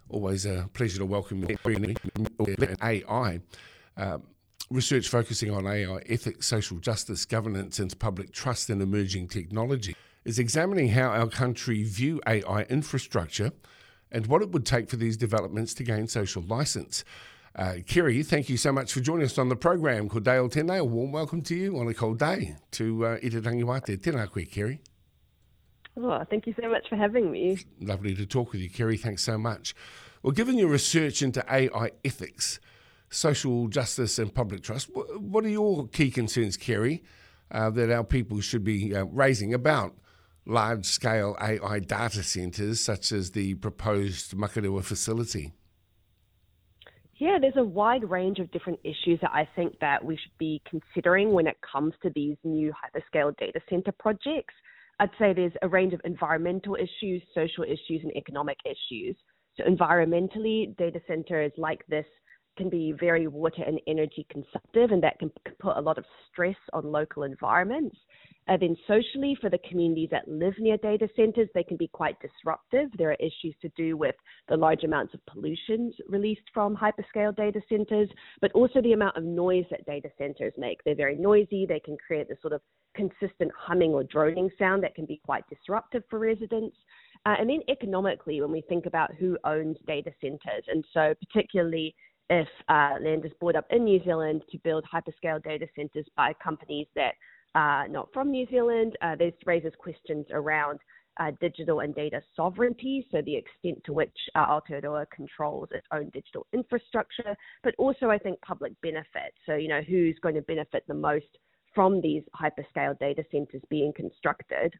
Always a pleasure to welcome you. AI. Research focusing on AI ethics, social justice, governance and public trust in emerging technology is examining how our country view AI infrastructure and what it would take for these developments to gain social licence. Kerry, thank you so much for joining us on the program. Ko Dale tēnei, a warm welcome to you on a cold day to Itarangi Wate. Tēnā koe, Kerry. Oh, thank you so much for having me. Lovely to talk with you, Kerry. Thanks so much. Well, given your research into AI ethics, social justice and public trust, what are your key concerns, Kerry, that our people should be raising about large-scale AI data centres such as the proposed Makarua facility? Yeah, there's a wide range of different issues that I think that we should be considering when it comes to these new hyperscale data centre projects. I'd say there's a range of environmental issues, social issues, and economic issues. So environmentally, data centres like this can be very water and energy consumptive, and that can put a lot of stress on local environments. Then socially, for the communities that live near data centres, they can be quite disruptive. There are issues to do with the large amounts of pollution released from hyperscale data centres, but also the amount of noise that data centres make. They're very noisy. They can create this sort of consistent humming or droning sound that can be quite disruptive for residents. And then economically, when we think about who owns data centres, and so particularly if land is bought up in New Zealand to build hyperscale data centres by companies that are not from New Zealand, this raises questions around digital and data sovereignty, so the extent to which Aotearoa controls its own digital infrastructure, but also I think public benefit. So, who's going to benefit the most from these hyperscale data centres being constructed?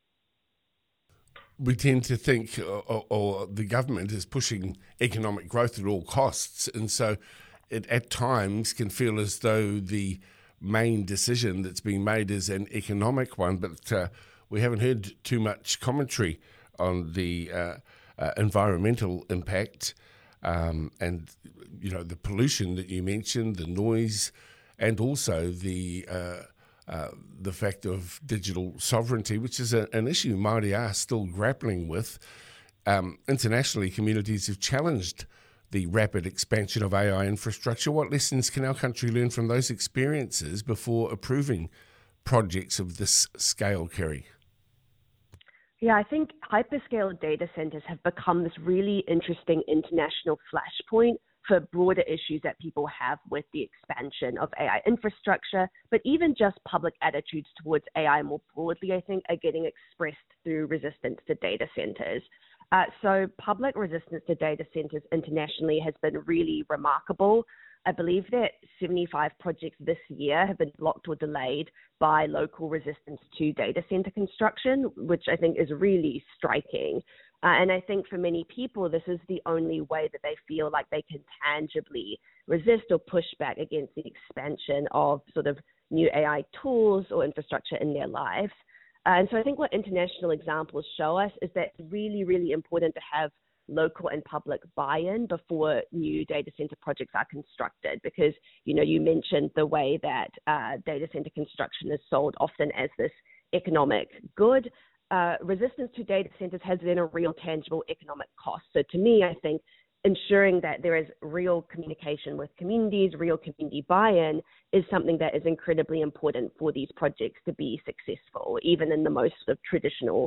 We tend to think, or the government is pushing economic growth at all costs, and so it at times can feel as though the main decision that's being made is an economic one, but we haven't heard too much commentary on the environmental impact and the pollution that you mentioned, the noise, and also the fact of digital sovereignty, which is an issue Māori are still grappling with. Internationally, communities have challenged the rapid expansion of AI infrastructure. What lessons can our country learn from those experiences before approving projects of this scale, Kerry? Yeah, I think hyperscale data centres have become this really interesting international flashpoint for broader issues that people have with the expansion of AI infrastructure, but even just public attitudes towards AI more broadly, I think, are getting expressed through resistance to data centres. So public resistance to data centres internationally has been really remarkable. I believe that 75 projects this year have been blocked or delayed by local resistance to data centre construction, which I think is really striking. And I think for many people, this is the only way that they feel like they can tangibly resist or push back against the expansion of sort of new AI tools or infrastructure in their lives. And so I think what international examples show us is that it's really, really important to have local and public buy-in before new data center projects are constructed, because, you mentioned the way that data center construction is sold often as this economic good. Resistance to data centers has then a real tangible economic cost. So to me, I think ensuring that there is real communication with communities, real community buy-in is something that is incredibly important for these projects to be successful, even in the most sort of traditional.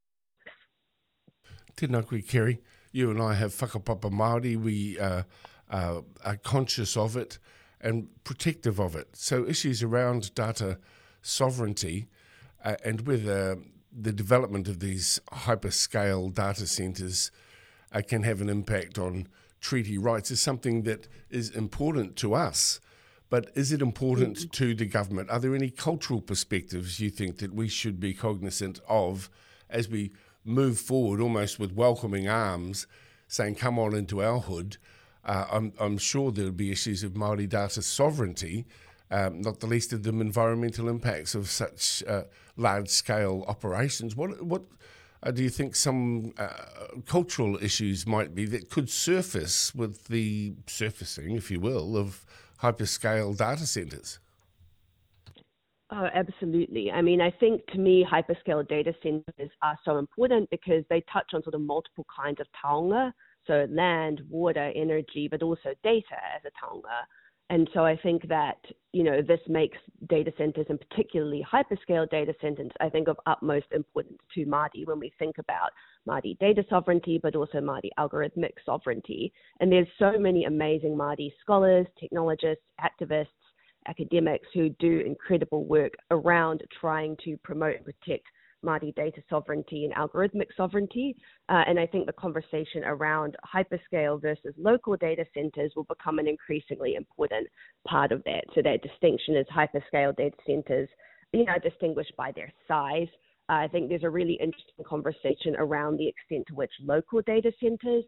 Tēnā koe, Kerry. You and I have whakapapa Māori. We are conscious of it and protective of it. So issues around data sovereignty and whether the development of these hyperscale data centres can have an impact on treaty rights is something that is important to us. But is it important to the government? Are there any cultural perspectives you think that we should be cognizant of as we move forward almost with welcoming arms, saying, come on into our hood? I'm sure there would be issues of Māori data sovereignty, not the least of them environmental impacts of such large-scale operations. What do you think some cultural issues might be that could surface with the surfacing, if you will, of hyperscale data centres? Oh, absolutely. I mean, I think to me, hyperscale data centers are so important because they touch on sort of multiple kinds of taonga. So land, water, energy, but also data as a taonga. And so I think that, this makes data centers, and particularly hyperscale data centers, I think of utmost importance to Māori when we think about Māori data sovereignty, but also Māori algorithmic sovereignty. And there's so many amazing Māori scholars, technologists, activists, academics who do incredible work around trying to promote and protect Māori data sovereignty and algorithmic sovereignty. And I think the conversation around hyperscale versus local data centers will become an increasingly important part of that. So that distinction is hyperscale data centers, distinguished by their size. I think there's a really interesting conversation around the extent to which local data centers,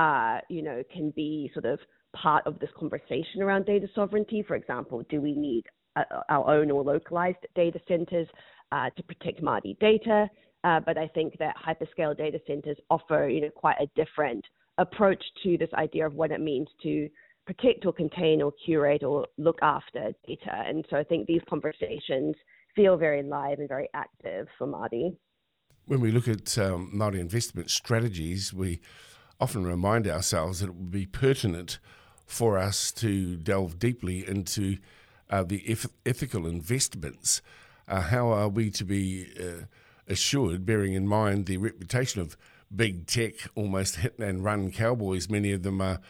can be sort of part of this conversation around data sovereignty. For example, do we need our own or localized data centers to protect Māori data? But I think that hyperscale data centers offer, quite a different approach to this idea of what it means to protect or contain or curate or look after data. And so I think these conversations feel very live and very active for Māori. When we look at Māori investment strategies, we often remind ourselves that it would be pertinent for us to delve deeply into the ethical investments. How are we to be assured, bearing in mind the reputation of big tech, almost hit and run cowboys, many of them are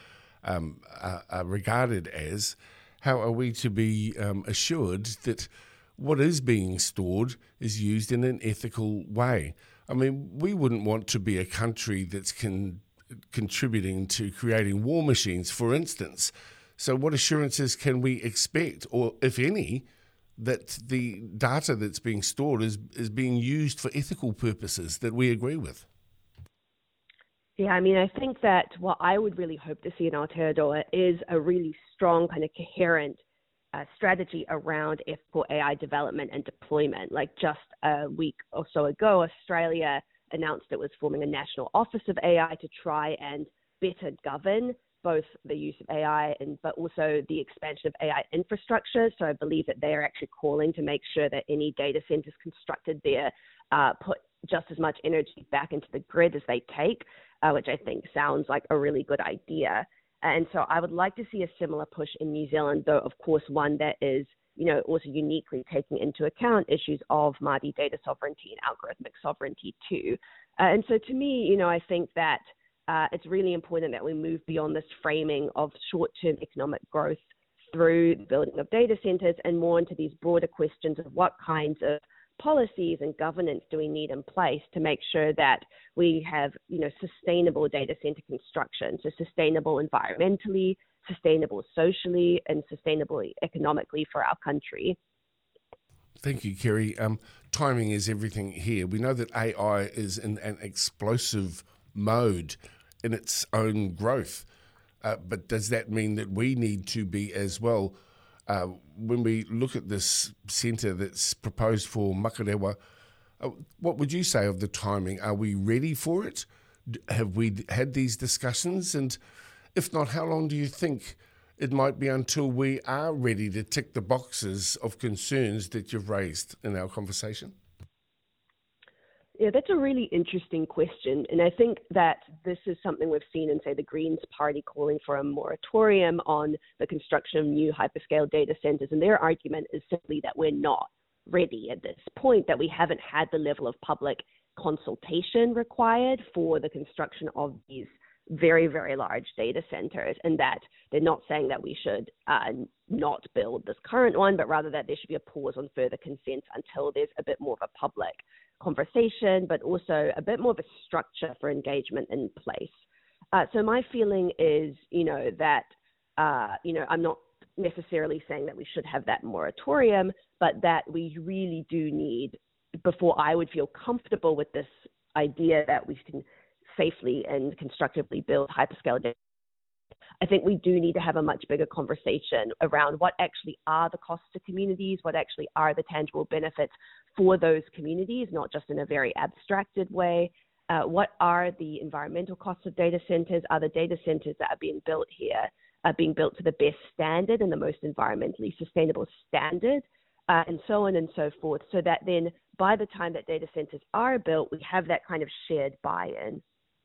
regarded as, how are we to be assured that what is being stored is used in an ethical way? I mean, we wouldn't want to be a country that's contributing to creating war machines, for instance. So what assurances can we expect, or if any, that the data that's being stored is being used for ethical purposes that we agree with? Yeah, I think that what I would really hope to see in Aotearoa is a really strong kind of coherent strategy around ethical AI development and deployment. Like just a week or so ago, Australia announced it was forming a national office of AI to try and better govern both the use of AI but also the expansion of AI infrastructure. So I believe that they are actually calling to make sure that any data centers constructed there put just as much energy back into the grid as they take, which I think sounds like a really good idea. And so I would like to see a similar push in New Zealand, though, of course, one that is, also uniquely taking into account issues of Māori data sovereignty and algorithmic sovereignty too. And so to me, I think that it's really important that we move beyond this framing of short-term economic growth through the building of data centers and more into these broader questions of what kinds of policies and governance do we need in place to make sure that we have, sustainable data center construction, so sustainable environmentally, sustainable socially, and sustainable economically for our country. Thank you, Kerry. Timing is everything here. We know that AI is in an explosive mode in its own growth, but does that mean that we need to be as well? When we look at this centre that's proposed for Makarewa, what would you say of the timing? Are we ready for it? Have we had these discussions? And if not, how long do you think it might be until we are ready to tick the boxes of concerns that you've raised in our conversation? Yeah, that's a really interesting question. And I think that this is something we've seen in, say, the Greens Party calling for a moratorium on the construction of new hyperscale data centers. And their argument is simply that we're not ready at this point, that we haven't had the level of public consultation required for the construction of these very, very large data centers, and that they're not saying that we should not build this current one, but rather that there should be a pause on further consent until there's a bit more of a public conversation, but also a bit more of a structure for engagement in place. So my feeling is, that, I'm not necessarily saying that we should have that moratorium, but that we really do need, before I would feel comfortable with this idea that we can safely and constructively build hyperscale data, I think we do need to have a much bigger conversation around what actually are the costs to communities, what actually are the tangible benefits for those communities, not just in a very abstracted way. What are the environmental costs of data centers? Are the data centers that are being built here being built to the best standard and the most environmentally sustainable standard? And so on and so forth, so that then by the time that data centers are built, we have that kind of shared buy-in.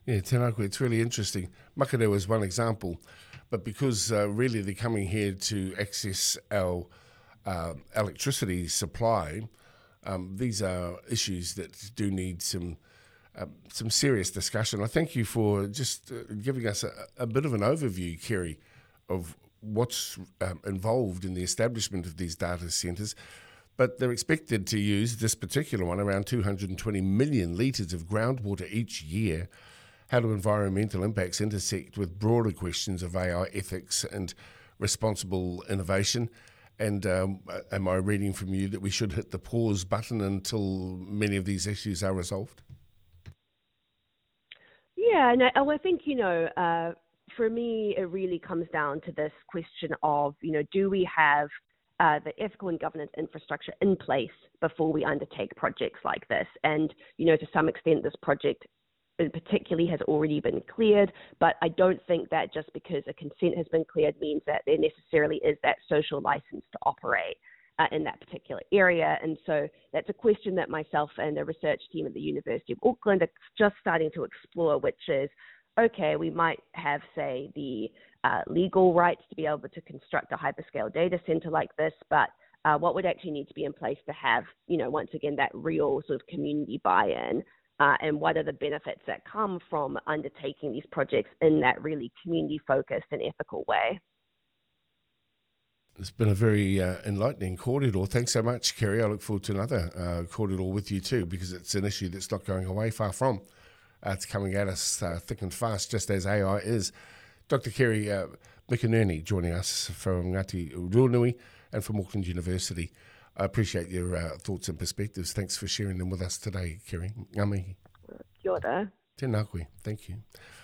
Yeah, Tēnā koe, it's really interesting. Makareo is one example, but because really they're coming here to access our electricity supply, these are issues that do need some serious discussion. I thank you for just giving us a bit of an overview, Kerry, of what's involved in the establishment of these data centres. But they're expected to use, this particular one, around 220 million litres of groundwater each year. How do environmental impacts intersect with broader questions of AI ethics and responsible innovation? And am I reading from you that we should hit the pause button until many of these issues are resolved? Yeah, and I think, for me, it really comes down to this question of, do we have the ethical and governance infrastructure in place before we undertake projects like this? And, to some extent, this project particularly has already been cleared, but I don't think that just because a consent has been cleared means that there necessarily is that social license to operate in that particular area. And so that's a question that myself and the research team at the University of Auckland are just starting to explore, which is, okay, we might have, say, the legal rights to be able to construct a hyperscale data center like this, but what would actually need to be in place to have, once again, that real sort of community buy-in, and what are the benefits that come from undertaking these projects in that really community-focused and ethical way? It's been a very enlightening corridor. Thanks so much, Kerry. I look forward to another corridor with you too, because it's an issue that's not going away, far from. It's coming at us thick and fast, just as AI is. Dr. Kerry McInerney joining us from Ngāti Rūnui and from Auckland University. I appreciate your thoughts and perspectives. Thanks for sharing them with us today, Kerry. Ngā mihi. Kia ora. Tēnā koe. Thank you.